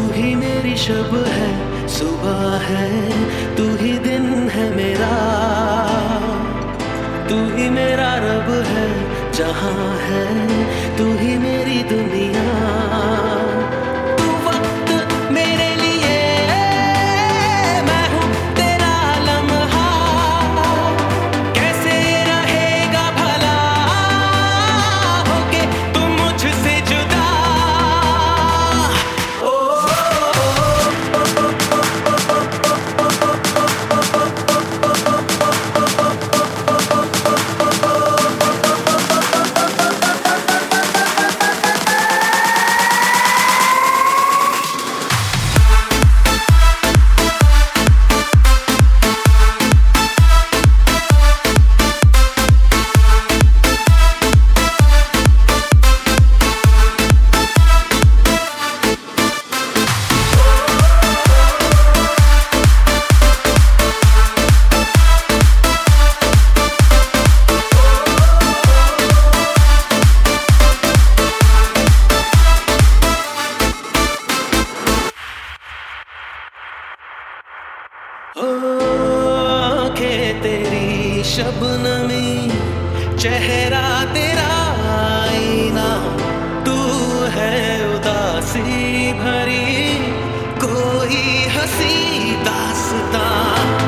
ही मेरी शब है, सुबह है, तू ही दिन है मेरा, तू ही मेरा रब है, जहां है तू ही मेरी दुनिया। तू वक्त मेरे लिए, मैं हूँ तेरा लम्हा, कैसे रहेगा भला होके तुम मुझसे जुदा। आँखें तेरी शबनमी, चेहरा तेरा आईना, तू है उदासी भरी कोई हंसी दास्तां।